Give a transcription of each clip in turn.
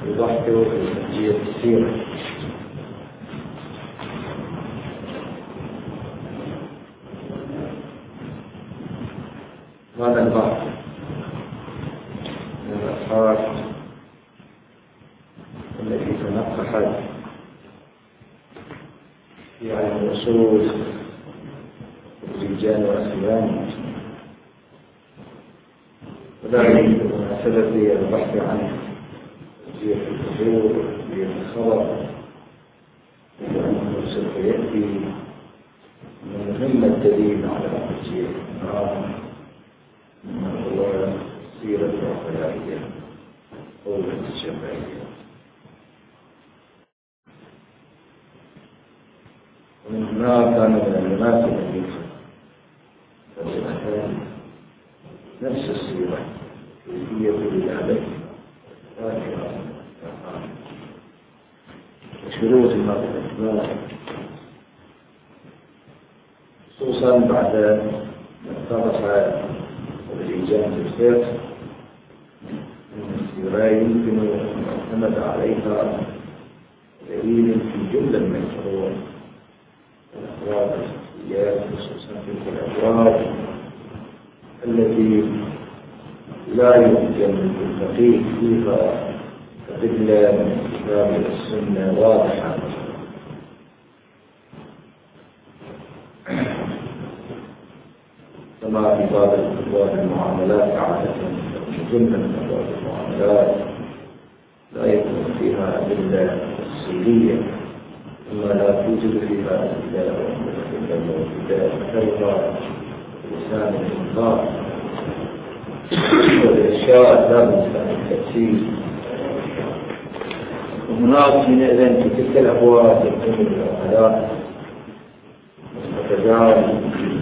يضحكوا في السيرة. هذا البحث من الأبحاث التي تنقحت في علم الأصول والرجال والأخيان، وذلك بمناسبة البحث عن تسجيل الحضور بالخبر، لأنه سوف يأتي من مهم الدليل على تسجيل هو سيرة الخلائية أو الشفعية. ومن هنا كان من المناسب أن يدخل نفس السيرة كيفية الولاده وشروط المعرفة، خصوصا بعد ما طرح الإيجاد الفقه أن السيرة يمكن أن يعتمد عليها دليل في جملة من الفروع الأبواب الشخصيات، خصوصا تلك الأبواب التي لا يمكن للفقيه فيها أدلة من الكتاب والسنة واضحة، كما في باب أبواب المعاملات عادة جملة من أبواب المعاملات لا يكون فيها أدلة تفصيلية، ثم لا توجد فيها أدلة موجودة كثيرة لسان الإنكار، والإرشاد لا بد التفسير. وهناك حينئذ في تلك الأبواب يكون العقلاء وكذلك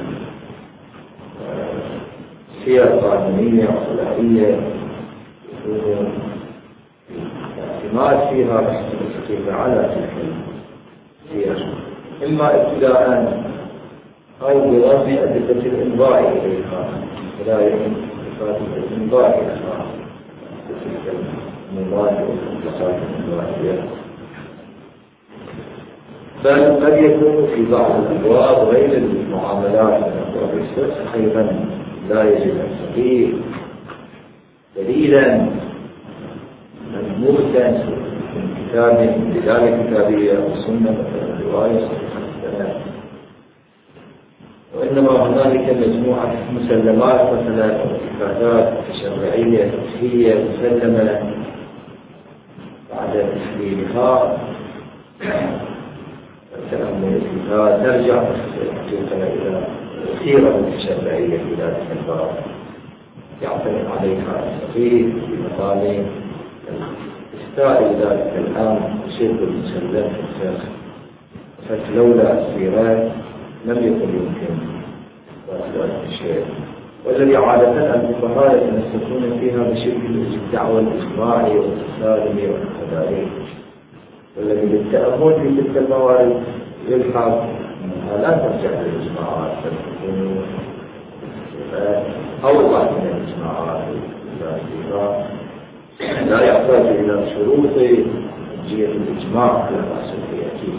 سير قانونية وخلائية يكون اعتماد فيها بحث الفقيه على تلك السير، إما ابتداء أو برغم أدلة الإنضاء إليها، فلا يمكن إثبات الإنضاء إليها تلك المبادئ والمتصالح الإنضائية، بل قد يكون في بعض الأبواب غير المعاملات من أبواب الفقه أيضا لا يجب الفقيه دليلا ملموسا من كتاب من دلالة كتابية أو سنة مثلا رواية صحيحة، وإنما هنالك مجموعة مسلمات مثلا اتفاقات شرعية فقهية مسلمة بعد تحليلها التأمل فيها ترجع إلى سيرة الشرعية في ذلك الباب يعتمد عليها الفقيه في مقام استاء ذلك الأمر شرك المسلم في الفقه، فلولا السيرات لم يكن يمكن ذلك الشيء، والذي عادة الفقهاء يتمسكون فيها بشكل الدعوة الإجماعي والتسالم والكذلك، والذي بالتأمل في تلك الموارد يلحظ أنها لا ترجع للإجماعات بل تكون أوضح من الإجماعات لا يحتاج إلى شروط جهة الإجماع على رأس الحياتي،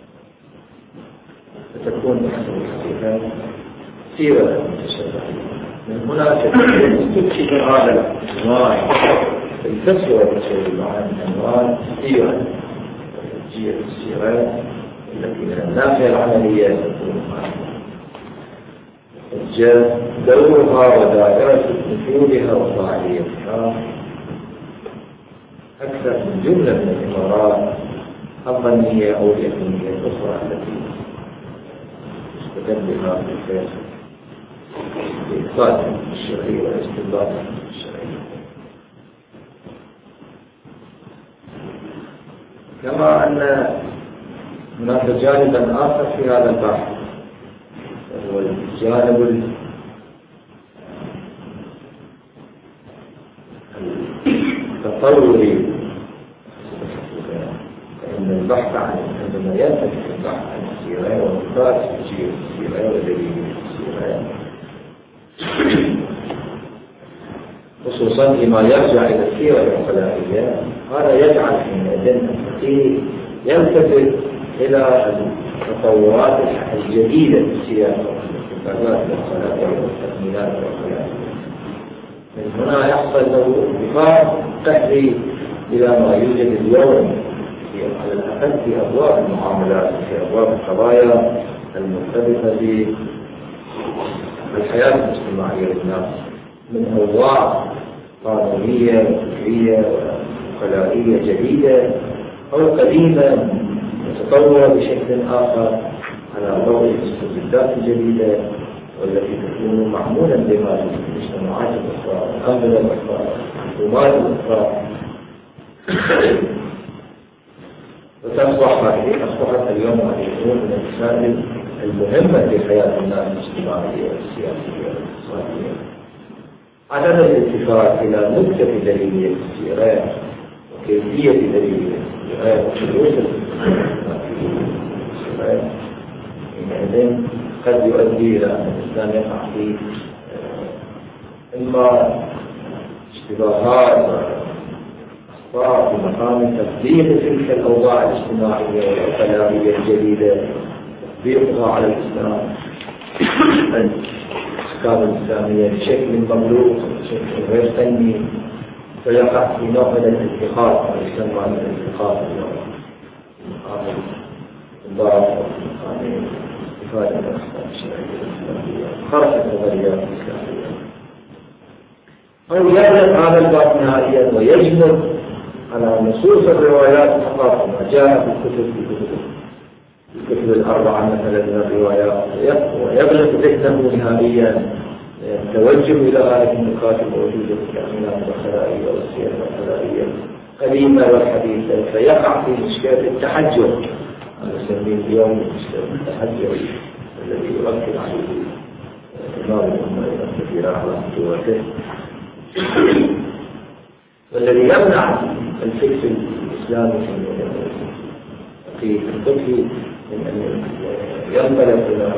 فتكون بحسب الحقيقة سيرة متشابهة. من هنا تكشف هذا الإجماع الفسوة التي مع العنوان سيرة جهة السيرات التي من الناحية العملية تكون دورها ودائرة نفوذها وفاعليتها أكثر من جملة من الإمارات الظنية أو اليقينية الأخرى التي استدل بها في الفقه بإثبات الشرعي والاستنباط الشرعي. كما أن هناك جانبا آخر في هذا البحث وهو الجانب التطوري، فإن البحث عندما ينفتح البحث عن السيرة وإثبات السيرة ودليل السيرة خصوصا فيما يرجع إلى السيرة الخلائية هذا يجعل حينئذ الفقيه يلتفت إلى التطورات الجديدة في السياسة والاتفاقات والخلافات والتكميلات والخلافات. من هنا يحصل له انتقال قحري إلى ما يوجد اليوم على الأقل في أبواب المعاملات في أبواب القضايا المرتبطة بالحياة الاجتماعية للناس من أوضاع قانونية وفكرية وخلائية جديدة أو قديمة تتطور بشكل آخر على ضوء الاستجدات الجديدة والتي تكون معمولا بما في المجتمعات الأخرى والأنظمة الأخرى والحكومات الأخرى. أصبحت اليوم هذه الأمور من المسائل المهمة في حياة الناس الاجتماعية والسياسية والاقتصادية. عدم الالتفات إلى نكتة دليلية السيرات وكيفية دليلية السيرات وشروط السيرات حينئذ قد يؤدي إلى أن الإنسان يقع في إما اشتباهات وأخطاء في مقام تطبيق تلك الأوضاع الاجتماعية والخلافية الجديدة تطبيقها على الإسلام الأحكام الإسلامية بشكل مملوك بشكل غير سلمي فيقع في نوع من الانتقاد ما يسمى الانتقاد مقام الضعف ومقام استفادة الأحكام الشرعية الإسلامية خرق النظريات الإسلامية أو يغلق هذا الباب نهائيا ويجمد على نصوص الروايات فقط ما جاء في الكتب الأربعة مثلا من الروايات ويغلق ذهنه نهائيا التوجه إلى هذه النقاط الموجودة في التأمينات الخلائية والسياسة الخلائية القديمة والحديثة فيقع في مشكلة التحجر نسميه اليوم مشكلة التحجر الذي يؤكد عليه إمام الأمة الكثيرة على قوته والذي يمنع الفكر الإسلامي في الفقه من أن ينطلق إلى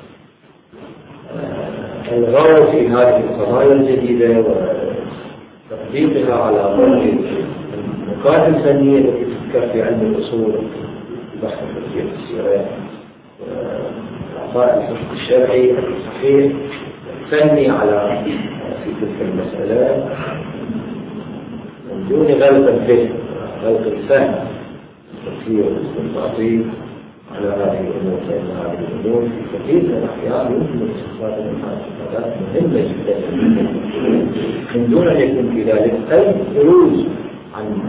الغوص في هذه القضايا الجديدة وتطبيقها على ضوء النقاط الفنية التي تذكر في علم الأصول بحث تفسير السيرات وإعطاء الحكم الشرعي الصحيح الفني على في تلك المسألة من دون غلق الفهم غلق الفهم التفسير والاستنباطي على هذه الأمور فإن هذه الأمور في كثير من الأحيان يمكن استفادة منها استفادات مهمة جدا من دون أن يكون في ذلك أي خروج عن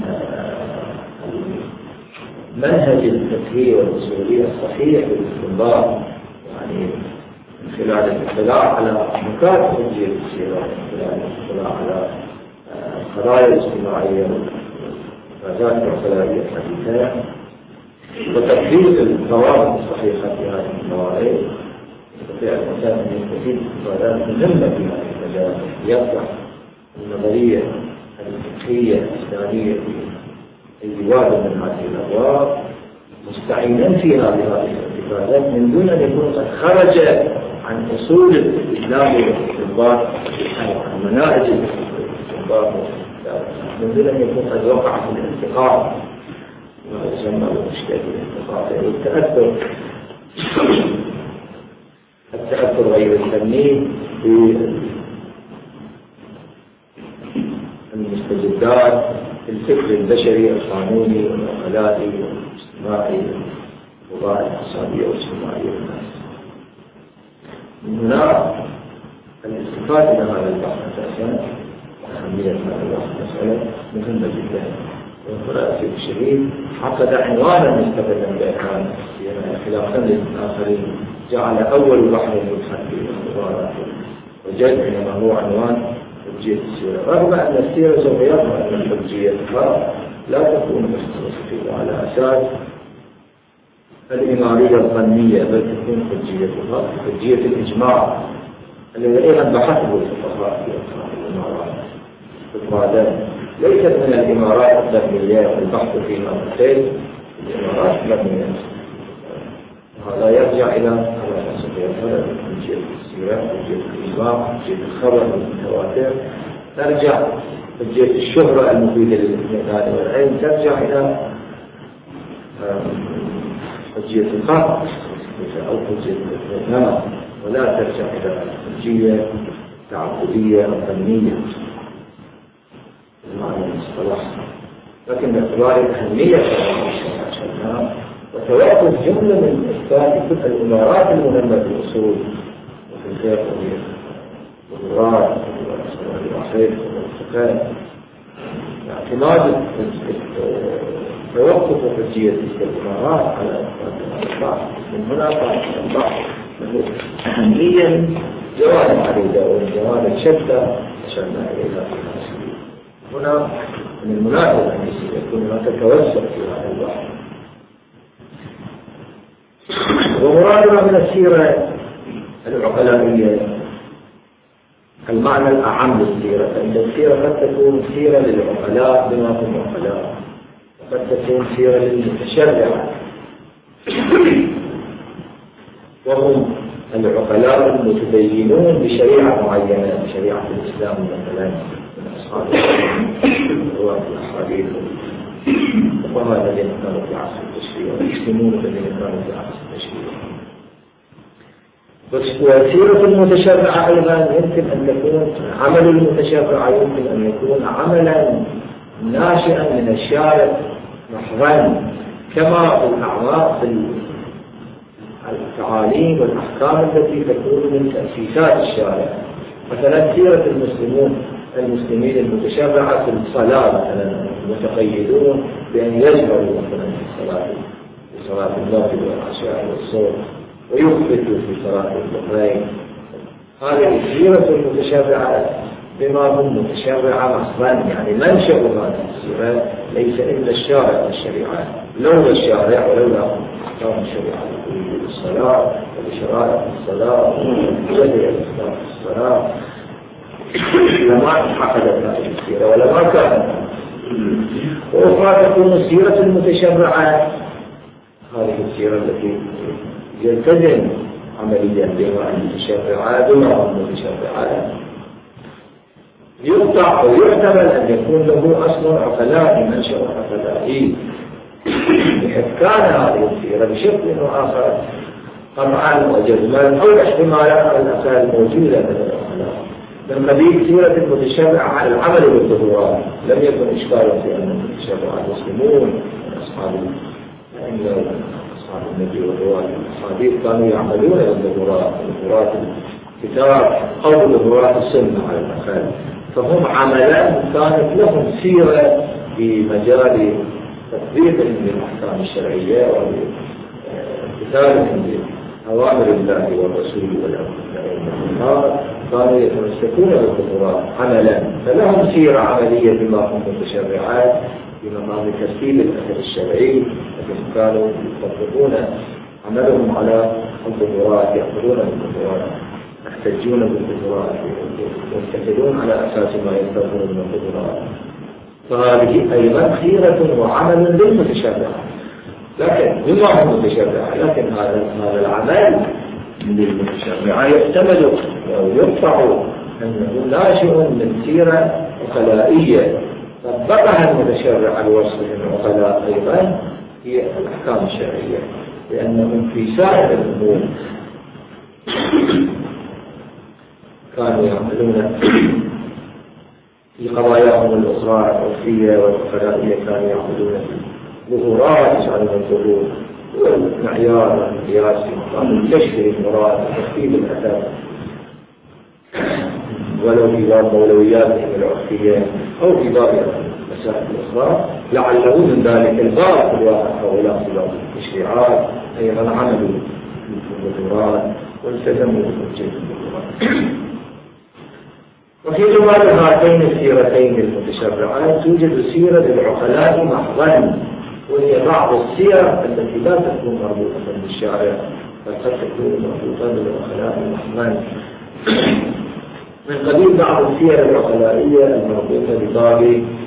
منهج التفسير والأصولية الصحيح للاستنباط يعني من خلال الاطلاع على نقاط حجية السيرة من خلال الاطلاع على القضايا الاجتماعية والغازات الخلائية الحديثة وتطبيق الضوابط الصحيحة في هذه القواعد يستطيع الإنسان أن يستفيد استفادات مهمة في هذا المجال يطرح النظرية الفقهية الإسلامية في أي واد من هذه الأبواب مستعينا فيها بهذه الاستفادات من دون أن يكون قد خرج عن أصول الإسلام والاستنباط عن مناهج الاستنباط من دون أن يكون قد وقع في الانتقاد ما يسمى بمشكلة الانتقاد التأثر غير الفني بالمستجدات في الفكر البشري القانوني والأخلاقي والاجتماعي والوضع الاقتصادية والاجتماعية للناس. من هنا الاستفادة من هذا البحث أساسا أهمية هذا البحث مسألة مهمة جدا. والخلاصة الشديد عقد عنوانا مستقلا بإعلان خلافا للآخرين جعل أول بحث يبحث في الاختبارات وجد إنما هو عنوان حجية السيرة رغم أن السيرة سوف يظهر أن حجيتها لا تكون مستقلة على أساس الإمارية الظنية بل تكون حجيتها حجية الإجماع الذي أيضا بحثه الفقهاء في الإمارات إفرادا ليست من الإمارات الظنية البحث فيما تحتاج الإمارات الظنية هذا يرجع إلى على حجية السيرة حجية الإجماع حجية الخبر المتواتر ترجع حجية الشهرة المفيدة للاثنين والعلم ترجع إلى حجية الخاطر أو حجية الاثنين، ولا ترجع إلى حجية تعبدية أو فنية بمعنى المصطلح. لكن باعتبار الأهمية عشانها وتوقف جملة من إثبات كل الإمارات المهمة في الأصول وفي الفقه والقرآن والعقيدة والفقه، اعتماد توقف حجية تلك الإمارات على إثبات من هنا قام البحث أهمية جوانب عديدة والجوانب شتى أشرنا إليها في الحاسبين. هنا من المناسب أن يكون هناك توسع في هذا البحث. ومرادنا من السيرة العقلائية المعنى الأعم للسيرة، فإن السيرة قد تكون سيرة للعقلاء بما هم عقلاء، وقد تكون سيرة للمتشرعة وهم العقلاء المتدينون بشريعة معينة، بشريعة الإسلام مثلا من أصحاب الأحاديث وهذا الذين كانوا في عصر التشريع والمسلمون الذين كانوا في عصر التشريع. وسيرة المتشرعة أيضا يمكن أن تكون عمل المتشرع يمكن أن يكون عملا ناشئا من الشارع محضا، كما الأعماق التعاليم والأحكام التي تكون من تأسيسات الشارع. مثلا سيرة المسلمين المتشرعة في الصلاة مثلا متقيدون بأن يجبروا مثلا في صلاة المغرب والعشاء والصبح ويخبتوا في صلاة الظهرين. هذه السيرة المتشرعة بما هم متشرعة محضا، يعني منشأ هذه السيرة ليس إلا الشارع والشريعة، لولا الشارع ولولا أحكام الشريعة الصلاة وبشرائع الصلاة وجدع الصلاة لما انعقدت هذه السيرة ولما كانت. وأخرى تكون السيرة المتشرعة هذه السيرة التي يلتزم عمليا بما المتشرعة بما هم متشرعة، يقطع ويحتمل أن يكون له أصل عقلائي منشأ عقلائي بحكام هذه السيرة بشكل وآخر قطعا وجزما أو احتمالات على الأساس الموجودة من العقلاء. من قبيل سيرة المتشرعة على العمل بالظهورات لم يكن إشكالا في أن المتشرعة المسلمون من أصحاب النبي والرواة الحديث كانوا يعملون بالظهورات الكتاب أو بالظهورات السنة على الأقل، فهم عملان كانت لهم سيرة في مجال تطبيقهم للأحكام الشرعية وامتثالهم لأوامر الله والرسول والأئمة، كانوا يتمسكون بالظهورات عملا، فلهم سيرة عملية بما هم متشرعات بمقام ترتيب الأثر الشرعي، لكن كانوا يطبقون عملهم على الظهورات، يأخذون بالظهورات، يحتجون بالظهورات، يمتثلون على أساس ما ينتظرون من الظهورات. فهذه أيضا خيرة وعمل للمتشرع، لكن بما هو متشرع، لكن هذا العمل للمتشرع يحتمل أو يرفع أنه ناشئ من سيرة عقلائية طبقها المتشرع الوصف للعقلاء أيضا هي الأحكام الشرعية، لأنهم في سائر الأمور كانوا يعملون في قضاياهم الأخرى العرفية والعقلائية، كانوا يعملون ظهورات يجعلون الظهور والمعيار والقياس كانوا يشتري المراد وتخفيف الأثر ولو في باب أولوياتهم العرفية أو في باب المسائل الأخرى، لعله من ذلك الباب في الواقع هؤلاء في باب التشريعات أيضا عملوا بالظهورات والتزموا بحجة الظهورات. وفي جمال هاتين السيرتين المتشرعات توجد سيرة للعقلاء محضا، وهي بعض السير التي لا تكون مربوطة بالشارع بل قد تكون مربوطة بالعقلاء محضا، من قبيل بعض السير العقلائية المربوطة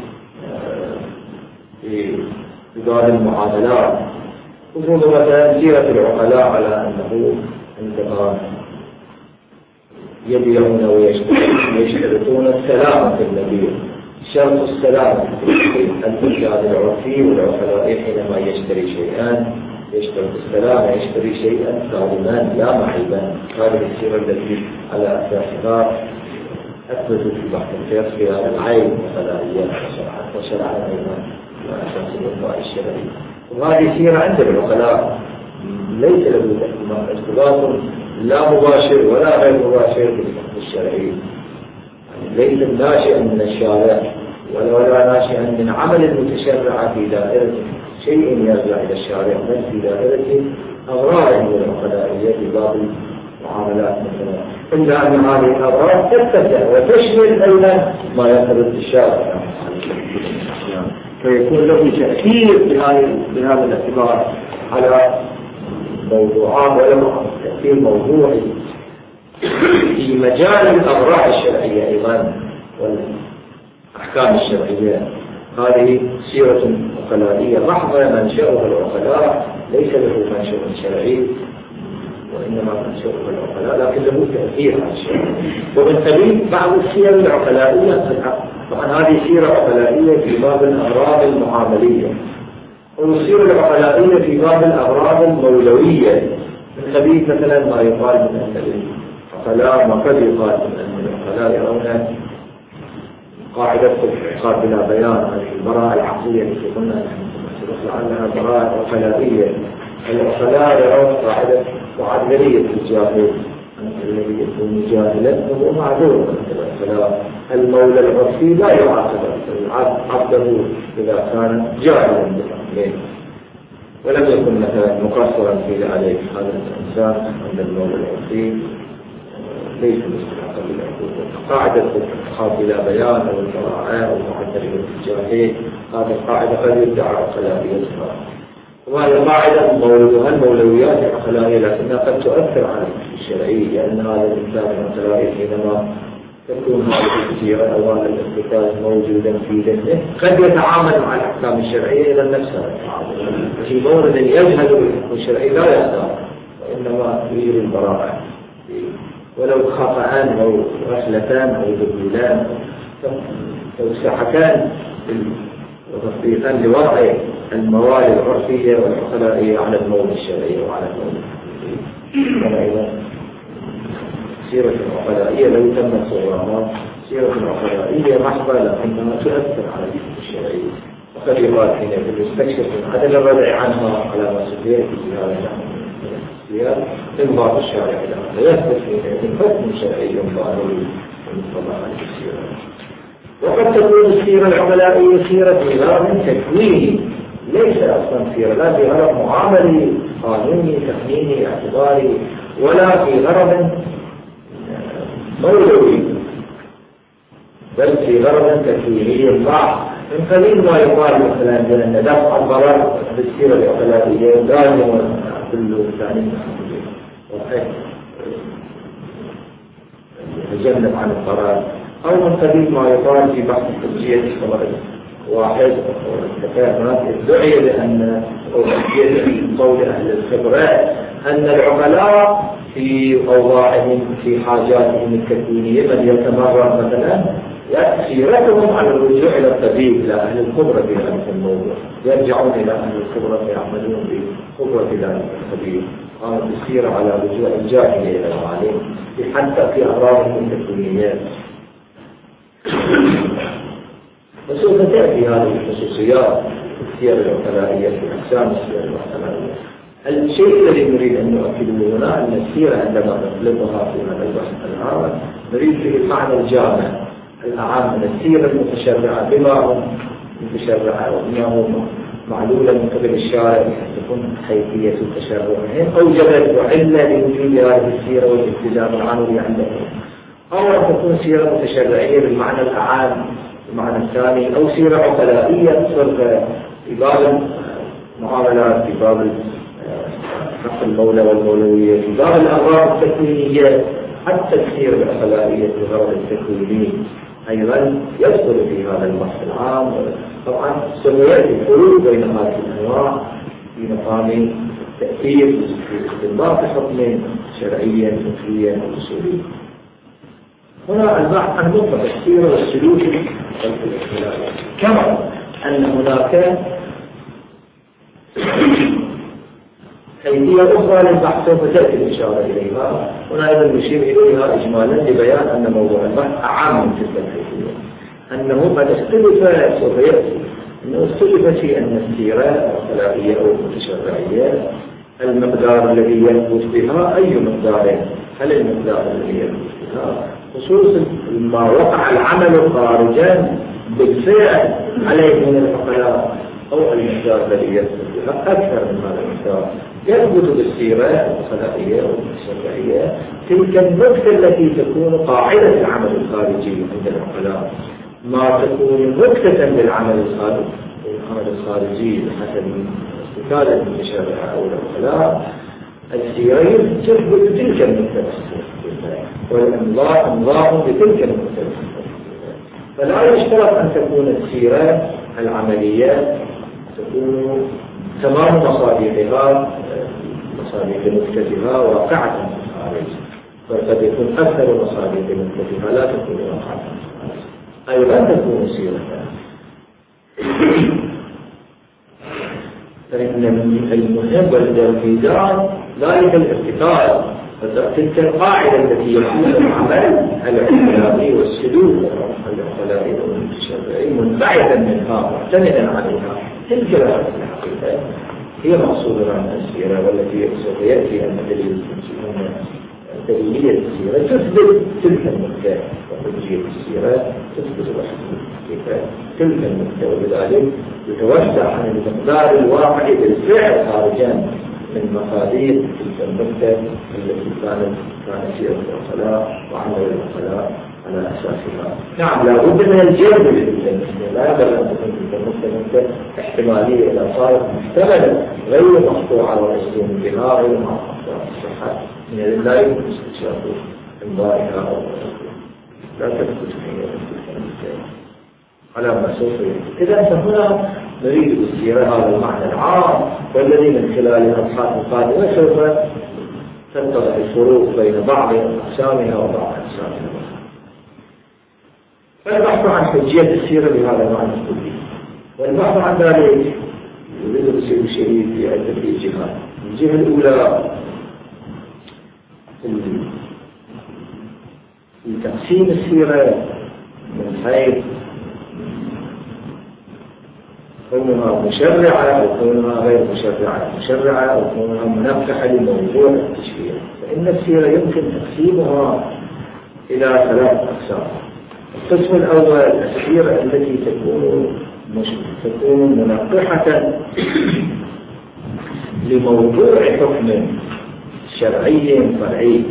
بباب المعاملات. وجود مثلا سيرة العقلاء على أنه عندما يبيعون ويشترطون السلامة في النبيع، شرط السلام الإرشاد العرفي والعقلاء حينما يشتري شيئا يشترط السلام يشتري شيئا سالما لا معيبا. هذه السيرة التي على أساسها أثبتوا في بحث الفقه في هذا العين العقلائية وشرعا أيضا على أساس الوفاء الشرعي. وهذه سيرة عند العقلاء ليس له ارتباط لا مباشر ولا غير مباشر بالحكم الشرعي، ليس ناشئا من الشارع ولا ناشئا من عمل المتشرع في دائرة شيء يرجع إلى الشارع، بل في دائرة أغراض العقلائية في باب المعاملات مثلا، إلا أن هذه الأغراض تتسع وتشمل أيضا ما يرتبط بالشارع، فيكون له تأثير بهذا الاعتبار على موضوعات وله تأثير موضوعي في مجال الأغراض الشرعية أيضا والأحكام الشرعية. هذه سيرة عقلائية محضة منشأها العقلاء، ليس له منشأ شرعي وإنما منشأها العقلاء، لكن له تأثير على الشرع. ومن قبيل بعض السير العقلائية طبعا هذه سيرة عقلائية في باب الأغراض المعاملية، والسيرة العقلائية في باب الأغراض المولوية، من قبيل مثلا ما يقال من أن العقلاء ما قد يقال من أن العقلاء يرون قاعدة العقاب بلا بيان، هذه البراءة العقلية التي قلنا عنها براءة عقلائية. العقلاء يرون قاعدة معدلية الجاهل، الذي يكون جاهلا فهو معذور. المولى العرفي لا يعاقب عبده إذا كان جاهلا بالعقلين ولم يكن مثلا مقصرا في ذلك. هذا الإنسان عند المولى العرفي ليس مستحقا للعقوبة. قاعدة الخاف بلا بيان أو البراءة أو معدلية الجاهل، هذه القاعدة قد يدعى عقلائيتها، وهذه القاعدة المولويات العقلائية لكنها قد تؤثر على الشرعي، لأن هذا الإنسان العقلائي حينما تكون هذه السيرة أو هذا الاستفاد موجودا في ذهنه قد يتعامل مع الأحكام الشرعية إلى نفسها في مورد يجهل بالحكم الشرعي لا يختار وإنما يريد البراءة، ولو خطأان أو غفلتان أو ذبولان أو ساحتان وتطبيقان لوضع الموارد العرفية والعقلائية على المواد الشرعية وعلى المواد الشرعية. سيرة العقلائية لو تمت صورها سيرة العقلائية محضة لكنها تؤثر على الحكم الشرعي، وقد يقال حين يستكشف عدم الردع عنها على ما سيأتي في هذا السياق انضاف الشارع لا يثبت في حكم شرعي ضروري مطلع على السيرة. وقد تكون السيرة العقلائية سيرة في غرض تكويني، ليس أصلا سيرة لا في غرض معاملي قانوني تقنيني اعتباري، ولا في غرض مولوي، بل في غرض تكويني ضعف. من قليل ما يقال مثلا بأن دفع الضرر بالسيرة العقلائية دائما كل ثاني يتجنب عن الضرر، أو من قبيل ما يقال في بحث التوجيه واحد هناك ادعي بأن قول أهل الخبرة أن العقلاء في أوضاعهم في حاجاتهم التكوينية من يتمرن مثلا سيرتهم على الرجوع إلى الطبيب إلى أهل الخبرة في ذلك الموضوع، يرجعون إلى أهل الخبرة فيعملون بخبرة في ذلك الطبيب. هذا السيرة على رجوع الجاهلية إلى العالم حتى في أغراضهم التكوينيات. وسوف تأتي هذه الخصوصيات السير العقلائية في أقسام السير العقلائية. الشيء الذي نريد أن نؤكده هنا أن السيرة عندما نطلقها في هذا البحث العام نريد فيه المعنى الجامع الأعم من السيرة المتشرعة بما هم متشرعة وبما هم معلولة من قبل الشارع تكون حيثية تشرعهم أوجبت وعلة لوجود هذه السيرة والالتزام العملي عندهم، أو أن تكون سيرة متشرعية بالمعنى الأعام المعنى الثاني، أو سيرة عقلائية تصل في باب المعاملات في باب حق المولى والمولوية في باب الأغراض التكوينية. حتى السيرة العقلائية في الغرض التكويني أيضا يدخل في هذا البحث العام. طبعا سيأتي الفروق بين هذه الأنواع في مقام التأثير في استنباط حكم شرعيا فقهيا أو أصوليا. هنا البحث عن مطلق السيرة والسلوك والاختلاف، كما أن هناك حيثية أخرى للبحث سوف تأتي الإشارة إليها. هنا أيضا نشير إليها إجمالا لبيان أن موضوع البحث أعم من تلك الحيثية، أنه قد اختلف، سوف يأتي أنه اختلف في أن السيرة الخلائية أو المتشرعية المقدار الذي يثبت بها أي مقدار، هل المقدار الذي يثبت بها خصوصا ما وقع العمل خارجا بالفعل عليه من العقلاء، أو المقدار الذي يثبت بها أكثر من هذا المقدار يثبت بالسيرة الخلائية والمتشرعية تلك النقطة التي تكون قاعدة العمل الخارجي عند العقلاء، ما تكون نقطة للعمل الخارجي بحسب استفادة المتشرع أو العقلاء. السيرة تثبت تلك النقطة والإمضاء بتلك النقطة، فلا يشترط أن تكون السيرة العملية تكون تمام مصادقها مصادق نقطتها واقعة في الخارج، فقد يكون أكثر مصادق نقطتها لا تكون واقعة في الخارج، أي لا تكون سيرة. فإن المهم والميزان ذلك الارتكاز، تلك القاعدة التي يكون العمل الاعتباري والسلوك الخلائي والمتشرعي منبعثا منها معتمدا عليها، تلك الحقيقة هي مقصودة عن السيرة، والتي سوف يأتي أن دليلية السيرة تثبت تلك النقطة، وحجية السيرة تثبت الحقيقة تلك النقطة، وبذلك يتوسع عن المقدار الواقع بالفعل خارجا من مقادير تلك النقطة التي كانت سيرة العقلاء وعمل العقلاء على أساسها. نعم، لا بد من الجلب للنقطة، لا يقدر أن تكون تلك النقطة احتمالية إذا صارت محتملة غير مقطوعة ومجزوم بها غير مقطوعة الصحة، من لا يمكن استكشاف إمضائها أو لا تثبت هي على ما سوف يأتي. إذا فهنا نريد بالسيرة هذا المعنى العام، والذي من خلال الأبحاث القادمة سوف تتضح الفروق بين بعض أقسامها وبعض أقسامها. فالبحث عن حجية السيرة بهذا المعنى الكلي، والبحث عن ذلك يريد بسير شديد في عدة جهات. الجهة الأولى في تقسيم السيرة من حيث كونها مشرعة أو كونها غير مشرعة أو كونها منفحة لموضوع التشريع. فإن السيرة يمكن تقسيمها إلى 3 أقسام. القسم الأول السيرة التي تكون منقحة لموضوع حكم شرعي فرعي،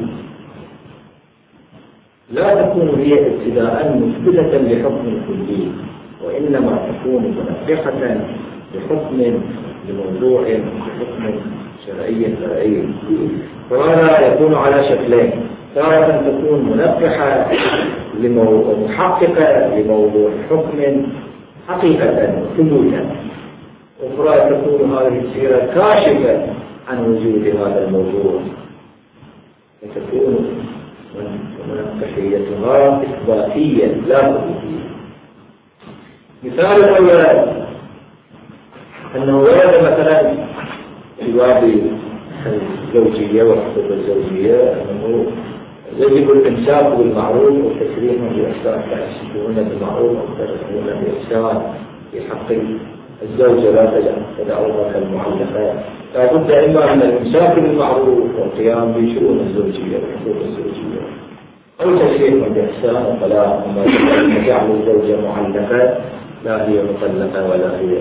لا تكون هي ابتداء مثبتة لحكم كلي، وإنما تكون منقحة لحكم لموضوع حكم شرعي فرعي. وهذا يكون على شكلين: تارة تكون منقحة محققة لموضوع حكم حقيقة ثبوتا، أخرى تكون هذه السيرة كاشفة عن وجود هذا الموضوع، وتكون منقحيتها إثباتية لا ثبوتية. مثال الأول أنه ورد مثلا في باب الزوجية وحقوق الزوجية أنه يجب الإمساك بالمعروف والتسريح بإحسان، تأسسون بالمعروف وتسرحون بإحسان في حق الزوجة، لا تدعوها كالمعلقة. لا بد إما من الإمساك بالمعروف والقيام بشؤون الزوجية وحقوق الزوجية، أو تسريح بإحسان وطلاق، أما جعل الزوجة معلقة لا هي مطلقة ولا هي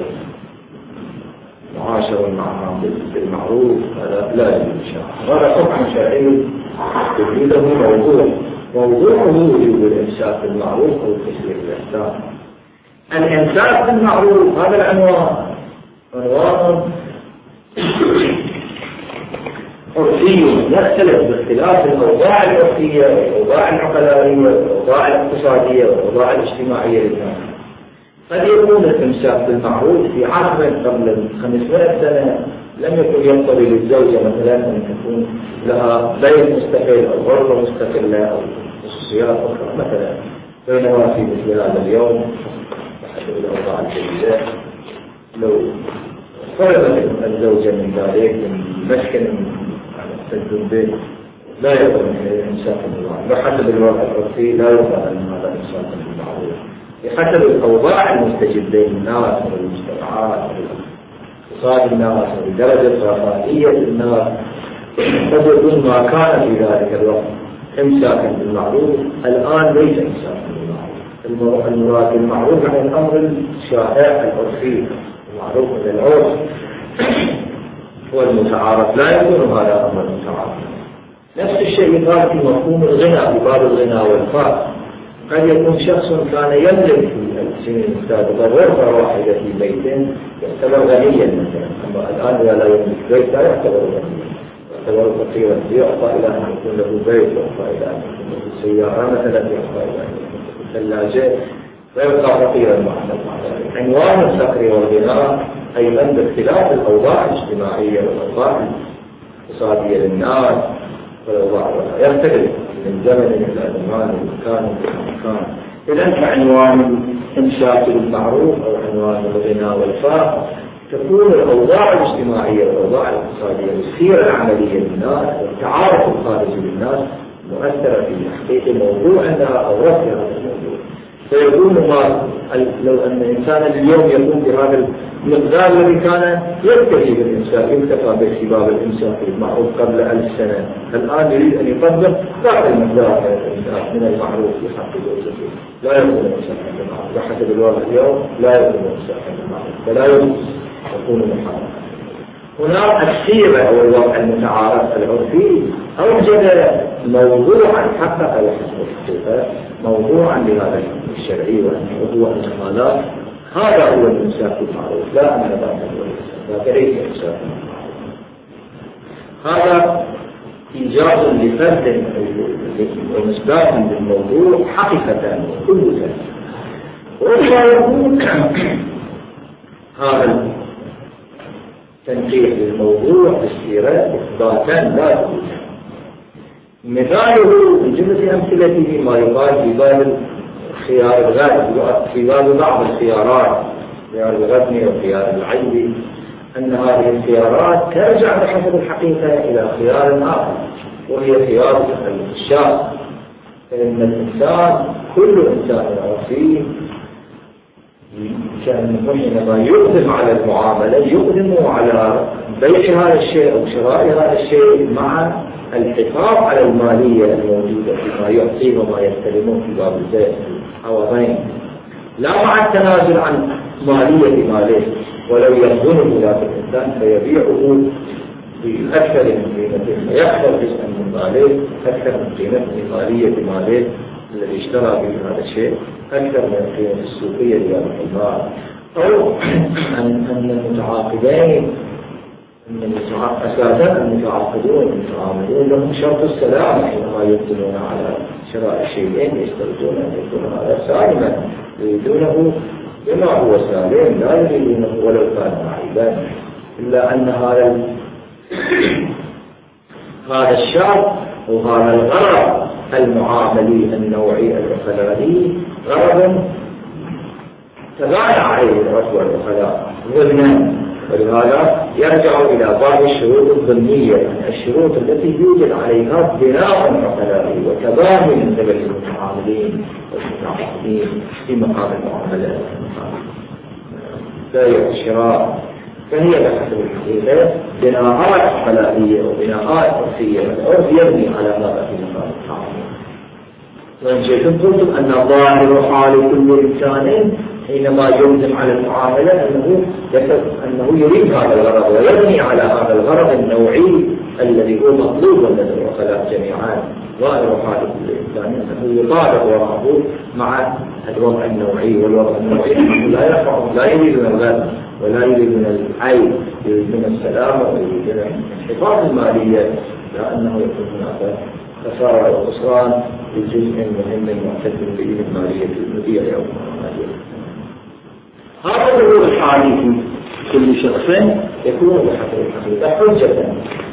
معاشرة معها بالمعروف، هذا لا يجوز شرعا. هذا حكم شرعي يفيده موضوعه وجوب الإمساك بالمعروف أو التسريح بالإحسان. الإمساك بالمعروف هذا العنوان عنوان عرفي يختلف باختلاف الأوضاع العرفية والأوضاع العقلائية والأوضاع الاقتصادية والأوضاع الاجتماعية للناس. قد يكون الإمساك بالمعروف في عصر قبل 500 سنة لم يكن ينطبق للزوجة مثلا أن تكون لها بيت مستقل أو غرفة مستقلة أو خصوصيات أخرى. مثلا بينما في مثل هذا اليوم بحسب الأوضاع الجديدة لو طلبت الزوجة من ذلك من مسكن تسكن به لا يكون إنسان بالمعروف، بحسب الوضع العرفي لا يقال أن هذا إنسان بالمعروف بحسب الأوضاع المستجد بين الناس والمجتمعات واقتصاد الناس ودرجة رفاهية الناس. قد يكون ما كان في ذلك الوقت إمساكا بالمعروف الآن ليس إمساكا بالمعروف. المراد بالمعروف عن الأمر الشائع العرفي، المعروف من العرف والمتعارف لا يكون هذا أمر متعارف. نفس الشيء يقال في مفهوم الغنى في باب الغنى والفقر. قد يكون شخص كان يملك في السنين السابقة غرفة واحدة في بيت يعتبر غنيا مثلا، أما الآن لا يملك بيت لا يعتبر غنيا، يعتبر فقيرا. يعطى إلى أن يكون له بيت، يعطى إلى أن يكون له سيارة مثلا، يعطى إلى أن يكون له ثلاجة، ويبقى فقيرا مع ذلك. عنوان الفقر والغنى أيضا باختلاف الأوضاع الاجتماعية والأوضاع الاقتصادية للناس والأوضاع يختلف من زمن إلى زمان ومكان إلى مكان. إذا فعنوان إمساك بالمعروف أو عنوان الغنى والفقر تكون الأوضاع الاجتماعية والأوضاع الاقتصادية والسيرة العملية للناس والتعارف الخارجي للناس مؤثرة في تحقيق موضوعنا أو رفع هذا الموضوع. فيكون لو أن الإنسان اليوم يقوم بهذا المقدار الذي كان يكتفي بالإمساك، يكتفى باختبار الإمساك بالمعروف قبل 1000 سنة، الآن يريد أن يقدم ضعف المقدار من المعروف في حق زوجته. لا يكون إمساكا بالمعروف بحسب الوضع اليوم، لا يكون إمساكا بالمعروف، فلا يكون محرما. هناك السيرة أو الوضع المتعارف العرفي أوجد موضوعا حقق لحسب الحقيقة موضوعا لهذا الشرعي، وهو أن هذا هو الإمساك بالمعروف، لا أن هذا هو الإمساك، هذا ليس إمساك بالمعروف. هذا إيجاز لفرد ومثبات للموضوع حقيقة وكل ذلك. وإذا يكون هذا تنقيح للموضوع بالسيرة إثباتا لا توجد. مثاله من جملة أمثلته ما يقال في باب خيار الغد، في باب بعض الخيارات، خيار الغبن وخيار العيب، أن هذه الخيارات ترجع بحسب الحقيقة إلى خيار آخر، وهي خيار الشخص. فإن الإنسان كل إنسان عرفي كأنه حينما يقدم على المعاملة يقدم على بيع هذا الشيء أو شراء هذا الشيء مع الحفاظ على المالية الموجودة فيما يعطيه وما يستلمه في باب البيع عوضين، لا مع التنازل عن مالية ماله. ولو يظن ذلك الإنسان فيبيعه بأكثر من قيمته، فيخسر جزءا من ماله أكثر من قيمة مالية ماله الذي اشترى به هذا الشيء أكثر من القيمة السوقية لهذا المال. أو أن المتعاقدين أساسا المتعاقدون المتعاملون لهم شرط السلام حينما يقدمون على شراء الشيئين، يشترطون أن يكون هذا سالما، يريدونه بما هو سالم، لا يريدونه ولو كان معيبا، إلا أن هذا الشرط وهذا الغرض المعاملي النوعي العقلاني غرض تباين عليه العقل والعقلاء ضمنا. ولهذا يرجع إلى بعض الشروط الضمنية، الشروط التي يوجد عليها بناء عقلائي وتباين من قبل المتعاملين والمتعاقدين في مقام المعاملات، بيع الشراء، فهي بحسب الحقيقة بناءات عقلائية وبناءات عرفية، والعرف يبني على هذا في مقام التعامل. وإن شئتم قلتم أن ظاهر حال كل إنسان حينما يقدم على المعاملة أنه يريد هذا الغرض ويبني على هذا الغرض النوعي الذي هو مطلوب من العقلاء جميعا. ظاهر حال كل إنسان أنه يطابق وضعه مع الوضع النوعي، والوضع النوعي لا يرفع، لا يريد من الغد ولا يريد من العيب، يريد من السلامة ويريد من الحفاظ المالية، لأنه يكون هناك خسارة وخسران لجزء مهم معتد به المالية المبيع أو المالية. هذا الظهور الحالي في كل شخص يكون بحسب الحقيقة حجة.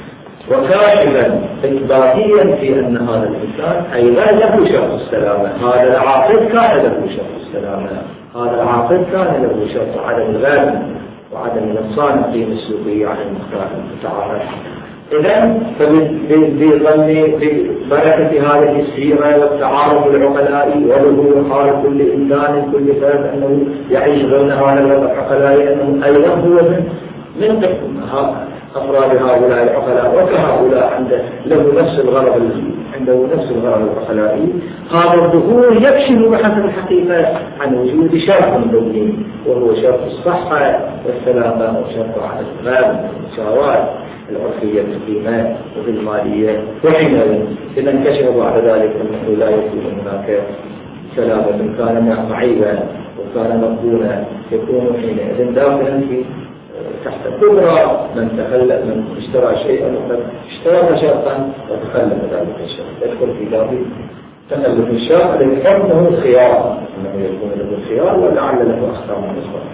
وكاشفا إثباتيا في أن هذا الإنسان أيضا له شرط السلامة. هذا العاقل كان له شرط السلامة، هذا العاقل كان له شرط عدم الغالب وعدم النقصان القيم السلوكية عن المختار المتعارف. إذن بظن ببركة هذه السيرة والتعارف العقلائي وظهور حال كل إنسان كل فرد أنه يعيش ضمن هذا الوضع العقلائي أنه أيضا هو من أفراد هؤلاء العقلاء وكهؤلاء له نفس الغرض العقلائي. هذا الظهور يكشف بحسب الحقيقة عن وجود شرط ضمني وهو شرط الصحة والسلامة وشرط عدم الغالب والمساواة العرفية في القيمة وفي المالية. وحينئذ إذا انكشف بعد ذلك أنه لا يكون هناك سلامة كان معيبا وكان مقبولا يكون حينئذ داخلا في تحت كبرى من اشترى شيئا اشترى شرطا وتخلف ذلك الشرط يدخل في ذلك تخلف الشرط الذي حكمه الخيار انه يكون له الخيار ولعل له اخطاء من الصلاه.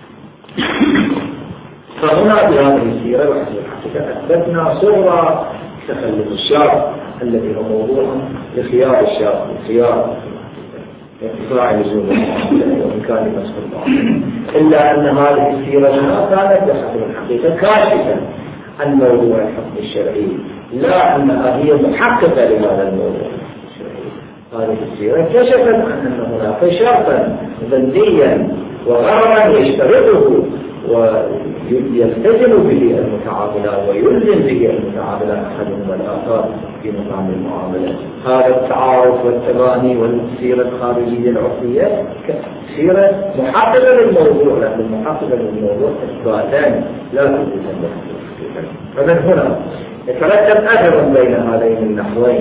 فهنا بهذه السيره وحسب الحقيقه اثبتنا صوره تخلف الشرط الذي هو موضوع لخيار الشرط الخيار ارتفاع لزوم وإمكان مسح الباطل. إلا أن هذه السيرة كانت بحسب الحقيقة كاشفة عن موضوع الحكم الشرعي، لا أنها هي محققة لهذا الموضوع الشرعي. هذه السيرة كشفت أن هناك شرطا ذنبيا وغرضا يشترطه ويلتزم به المتعاملات ويلزم به المتعاملات أحدهما الآخر في مقام المعاملة. هذا التعارف والتباني والسيرة الخارجية العرفية سيرة محققة للموضوع، لكن محققة للموضوع إثباتا لا تثبتا له. فمن هنا يترتب أثر بين هذين النحوين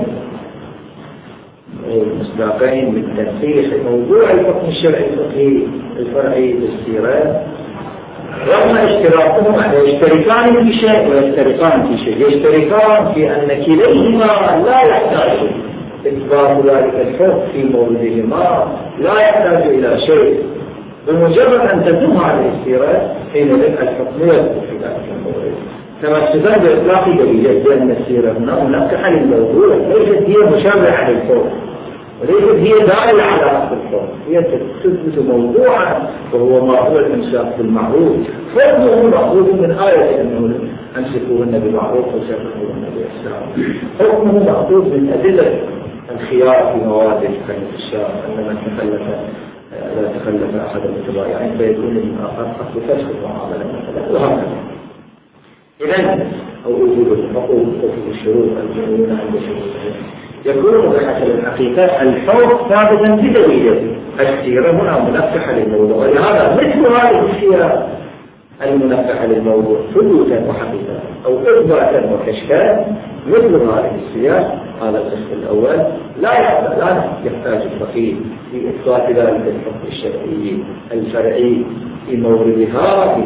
المصداقين من تنسيخ موضوع الحكم الشرعي الفقهي الفرعي للسيرة رغم اشتراكهم يشتركان في شيء ويفترقان في شيء. يشتركان في أن كليهما لا يحتاج إثبات ذلك الحكم في موردهما، لا يحتاج إلى شيء، بمجرد أن تتم هذه السيرة حينئذ الحكم يثبت في ذلك المورد. كما استفاد بإطلاق دليل بأن السيرة هنا منكحة للموضوع، ليست هي مشابهة للحكم وليست هي دالة على أصل الحكم، هي تثبت موضوعا وهو ما هو الإمساك بالمعروف. حكمه مأخوذ من آية أنه أمسكوهن بالمعروف وسرحوهن بإحسان. حكمه مأخوذ من أدلة الخيار في مواد تخلف الشارع أن من تخلف لا تخلف أحد المتبايعين فيكون الآخر أصل فسخ المعاملة مثلا وهكذا. إذن أو وجود الحقوق وفي الشروط الجنون عند شروطهم يكون بحسب الحقيقة الحكم ثابتا بدليل. السيرة هنا منفحة للموضوع، ولهذا مثل هذه السيرة المنفحة للموضوع ثبوتا وحقيقة أو إثباتا وكشفا مثل هذه السيرة. هذا القسم الأول لا يحتاج الفقيه في إثبات ذلك الحكم الشرعي الفرعي في موردها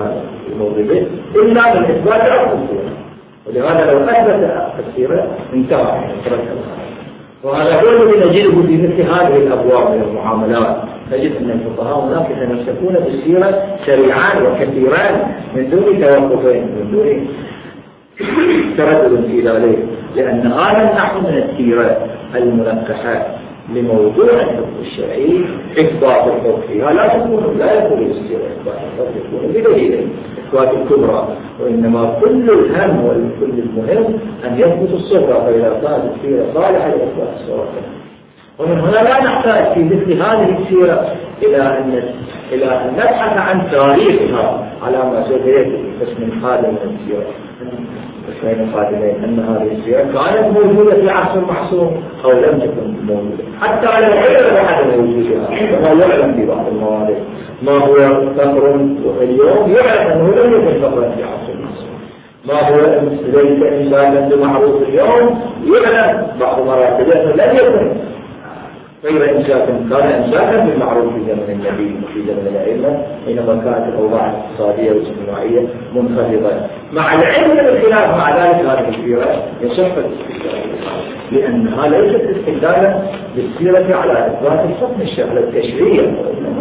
إلا من إثبات أصل السيرة. ولهذا لو أثبت السيرة انتهى من ترك. وهذا هو الذي نجده في مثل هذه الأبواب من المعاملات. نجد أن الفقهاء هناك يتمسكون بالسيرة سريعان وكثيران من دون توقفين من دون تردد في ذلك، لأن هذا النحو من السيرة المنكحة لموضوع الحكم الشرعي إثبات الحكم فيها لا يكون السيرة إثبات الحكم، يكون بدليل إثبات الكبرى، وإنما كل الهم والكل المهم أن يثبت الصغرى، فإذا كانت السيرة صالحة لإثبات الصغرى. ومن هنا لا نحتاج في مثل هذه السيرة إلى أن نبحث عن تاريخها على ما سوف يأتي في قسم خادم من السيرة قسمين خادمين أن هذه السيرة كانت موجودة في عصر معصوم أو لم تكن موجودة، حتى على العلم بعد وجودها وما يعلم في بعض الموارد ما هو فقر اليوم يعلم أنه لم يكن فقرا في عصر معصوم، ما هو ليس إنسانا بمعروف اليوم يعلم بعض مراتبه لم يكن غير إمساكا، كان إمساكا بالمعروف في زمن النبي وفي زمن الأئمة حينما كانت الأوضاع الاقتصادية والاجتماعية منخفضة. مع العلم بالخلاف مع ذلك هذه السيرة يصح الاستدلال لأنها ليست استدلالا بالسيرة على إثبات الحكم الشرعي التشريعي، وإنما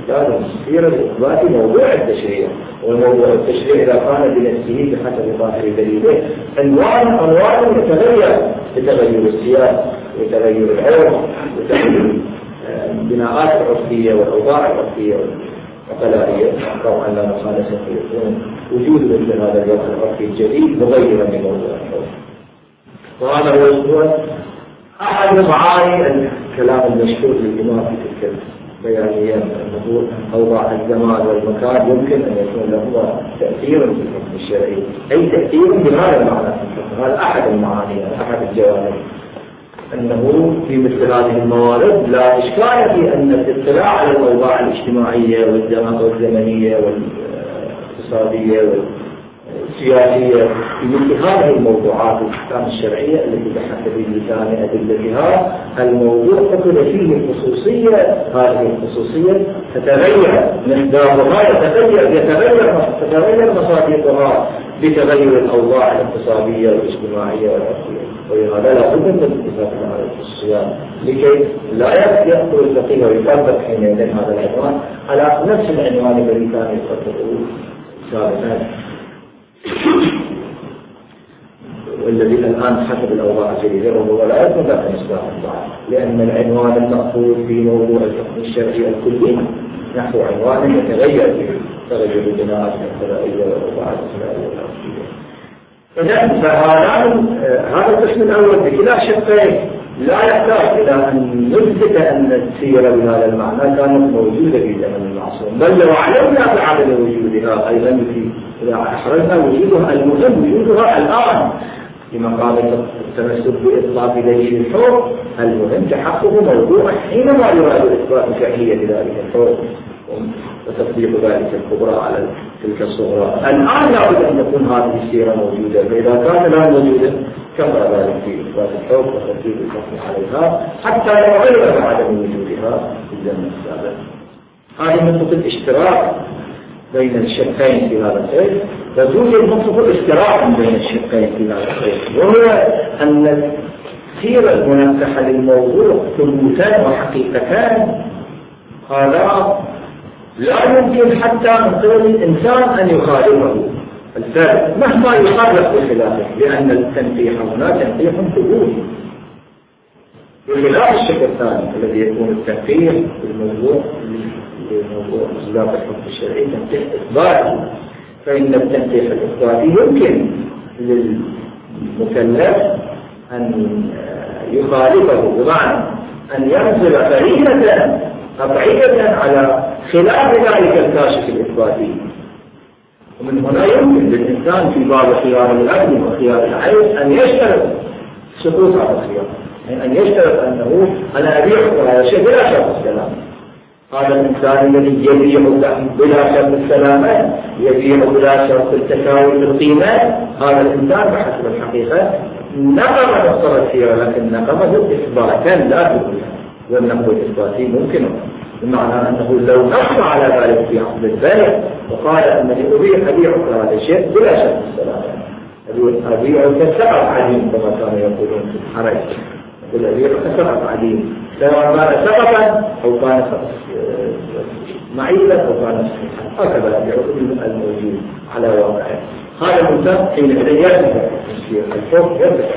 استخدام السيرة لإثبات موضوع التشريع، والموضوع التشريع إذا كان بنفسه بحسب ظاهر دليله أنواع يتغير بتغير السياق وتغير العرف وتغير البناءات العرفية والأوضاع العرفية والعقلائية. طبعا لا مخالفة يكون وجود مثل هذا الوضع العرفي الجديد مغيرا لموضوع العرف. وهذا هو أحد معاني الكلام المشهور للإمام في تلك البيانيات، أنه أوضاع الزمان والمكان يمكن أن يكون له تأثير في الحكم الشرعي، أي تأثير بهذا المعنى في الحكم. هذا أحد المعاني، أحد الجوانب، أنه في مثل هذه الموارد لا إشكال في أن الاطلاع على الأوضاع الاجتماعية والزمنية والاقتصادية والسياسية في مثل هذه الموضوعات الأحكام الشرعية التي بحسب اللسان أدلتها الموضوع فقد فيه الخصوصية، هذه الخصوصية تتغير مصداقها، تتغير مصادقها بتغير الأوضاع الاقتصادية والاجتماعية والعرفية. ولهذا لا بد من الاتفاق على الخصوصيات لكي لا يدخل الفقيه ويطبق حينئذ هذا العنوان على نفس العنوان الذي كان يطبقه سابقا، والذي الآن حسب الأوضاع الجديدة وهو لا يكون ذاك مصداق الضعف، لأن العنوان المأخوذ في موضوع الحكم الشرعي الكلي نحو عنوان يتغير تغير البناءات الاقتصادية والأوضاع الاقتصادية والعرفية. إذن هذا القسم الأول بكلا شقين لا يحتاج إلى أن نثبت أن السيرة بهذا المعنى كانت موجودة في زمن المعصوم، بل لو علمنا بعدم وجودها أيضا إذا أحرزنا وجودها المهم وجودها الآن لمقام التمسك بإطلاق ليش الحر، المهم تحقق موضوع حينما يراد إثبات فعلية ذلك الحر وتطبيق ذلك الكبرى على تلك الصغرى. الآن لابد أن تكون هذه السيرة موجودة، فإذا كانت لا موجودة كفى ذلك في إثبات الحكم وتطبيق الحكم عليها حتى لو علم بعدم وجودها في الزمن السابق. هذه نقطة الاشتراك بين الشقين في هذا الشيء، وتوجد نقطة اشتراك بين الشقين في هذا الشيء، وهو أن السيرة المنسحة للموضوع ثبوتان وحقيقتان، هذا لا يمكن حتى من قبل الإنسان أن يخالفه الفرد مهما يخالف بخلافه، لأن التنفيح هنا تنفيح ثبوتي بخلاف الشكل الثاني الذي يكون التنفيح بالموضوع مصداق الحكم الشرعي تنفيح إثباتي. فإن التنفيح الإثباتي يمكن للمكلف أن يخالفه، بمعنى أن ينزل فريقة قطعية على خلاف ذلك الكاشف الإثباتي. ومن هنا يمكن للإنسان في باب خيار الأهل وخيار العين أن يشترط سقوط على الخيار، يعني أن يشترط أنه أنا أبيع هذا الشيء بلا شرط السلام. هذا الإنسان الذي يبيع بلا شرط السلامة، يبيع بلا شرط التساوي في القيمة، هذا الإنسان بحسب الحقيقة نقم مصدر الخيار، لكن نقمه إثباتا لا تقولها، والنقم الإثباتي ممكن، بمعنى أنه لو نص على ذلك في عقد البيع وقال أنني أبيعك هذا الشيء بلا شرط السلامة، أبيعك سقط عليم كما كانوا يقولون في الحرج، يقول أبيعك سقط عليم، سواء كان سقطا أو كان معيبا أو كان صحيحا، هكذا أبيعك الموجود على واقعه. هذا الإنسان حينئذ يرتفع الحكم يرتفع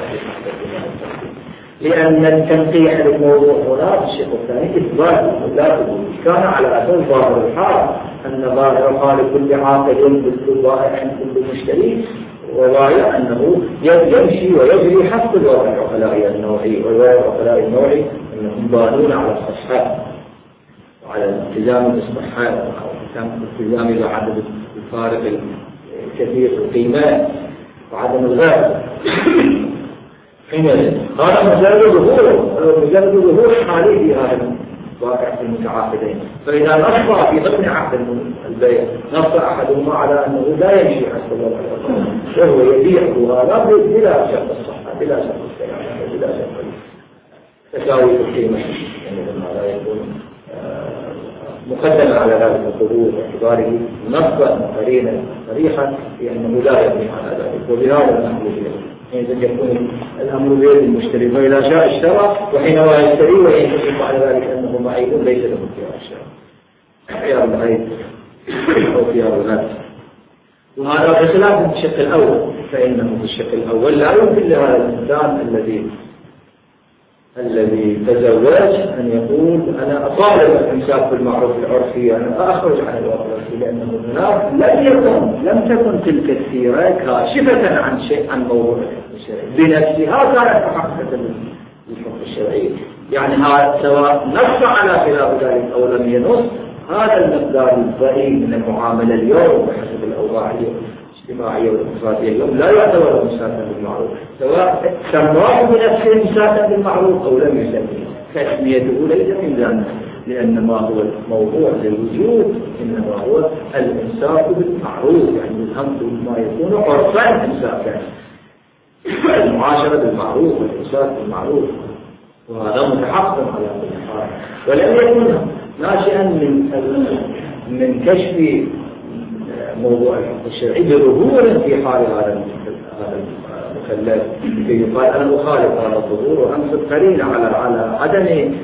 لأن التنقيح للموضوع هنا الشيء الثاني إثبات لا تقول كان على أساس ظاهر الحال، أن ظاهر الحال كل عاقل كل ضائع كل مشتري، وضائع أنه يمشي ويجري حسب الوضع العقلائي النوعي، والوضع العقلائي النوعي أنهم بانون على الصحة وعلى الالتزام بالصحة والالتزام بعدد الفارق الكثير في القيمات وعدم الغاء. هذا مجرد ظهور حالي في هذا الواقع في المتعاقدين. فإذا نص في ضمن عقد البيع نص أحدهما على أنه لا يمشي حسب الوضع العقلائي وهو يبيعه هذا بلا شرط الصحة بلا شرط السلامة بلا شرط تساوي في القيمة، يعني لما لا يكون مقدم على ذلك الظهور باعتباره نصا قرينا صريحا بأنه لا يبني على ذلك، وبهذا الأمر إذا يكون الأمر بيد المشتري، فإذا شاء اشترى وحينما يشتري وينكشف على ذلك أنه معيب ليس له اختيار الشراء. خيار الغيب أو خيار الغد. وهذا بخلاف الشق الأول، فإنه في الشق الأول لا يمكن لهذا الإنسان الذي تزوج أن يقول أنا أطالب الإمساك بالمعروف العرفي، أنا أخرج عن الوضع العرفي، لأنه هناك لم تكن تلك السيرة كاشفة عن شيء عن موضوع الشرعي بنفسها، كانت محققة للحكم الشرعي. يعني سواء نص على خلاف ذلك أو لم ينص، هذا المقدار الضئيل من المعاملة اليوم بحسب الأوضاع الاجتماعية والاقتصادية اليوم لا يعتبر مساكا بالمعروف، سواء سماه بنفسه مساكا بالمعروف أو لم يسميه، تسميته ليس من ذلك، لأن ما هو الموضوع للوجود إنما هو الإمساك بالمعروف، يعني الأمر ما يكون عرفا إمساكا، المعاشرة بالمعروف والإمساك بالمعروف، وهذا متحقق على كل حال. ولم يكن ناشئا من كشف موضوع الحكم الشرعي بظهور في حال هذا المخلف، كي يقال أنا أخالف هذا الظهور وأمسك قرينة على عدم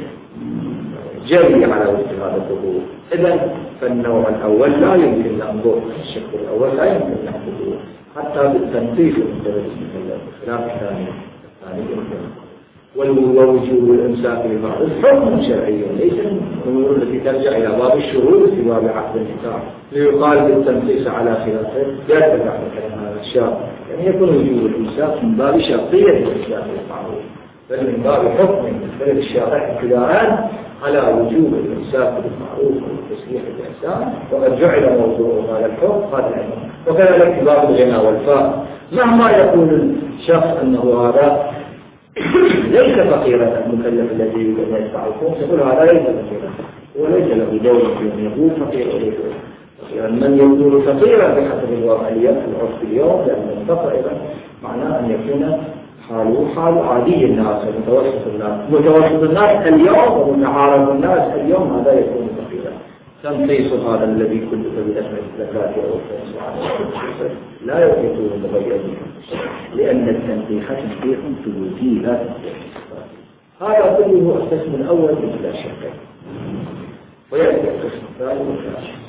جري على وجه هذا الظهور. إذن فالنوع الأول لا يمكن ننظر، الشق الأول لا يمكن ننظر حتى بالتنقيح المخلف، خلاف الثاني يمكن. والوجوب والإمساك بالمعروف حكم شرعي ليس الأمور التي ترجع إلى باب الشروط في باب عقد النكاح ليقال بالتنقيص على خلافه يرتفع كلام هذا الشرط، يعني يكون وجوب الإمساك من باب شرطية الإمساك بالمعروف، بل من باب حكم من الشارع ابتداء على وجوب الإمساك بالمعروف وتسليح الإحسان، وقد جعل موضوع هذا الحكم هذا الأمر. وكذلك باب الغنى والفقر، مهما يقول الشخص أنه هذا ليس فقيرا، المكلف الذي يدفع الخمس يقول هذا ليس فقيرا، وليس له دولة يقول فقير وليس فقيرا. من يقول فقيرا بحسب الوضع العرف اليوم، لأن الفقر معناه أن يكون حاله حال عادي الناس متوسط الناس اليوم ومتعارف الناس اليوم، هذا يكون فقيرا. تنقيص هذا الذي كنت بدأت الزكاة أو الفلوس لا يمكن أن يتغير، لأن التنقيح تنقيح ثبوتي لا تنقيح. هذا كله القسم الأول من الأشياء، ويأتي القسم الثاني والثالث.